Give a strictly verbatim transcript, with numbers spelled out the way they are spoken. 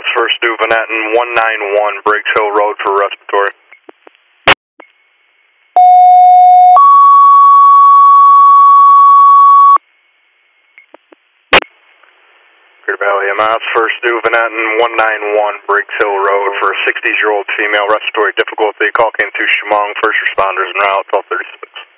Mouse First New Venetton, one nine one Briggs Hill Road for respiratory. Greater Valley Mouse First New Venetton, one nine one Briggs Hill Road for a sixty-year-old female respiratory difficulty. Call came to Chemung, first responders en route, twelve thirty-six.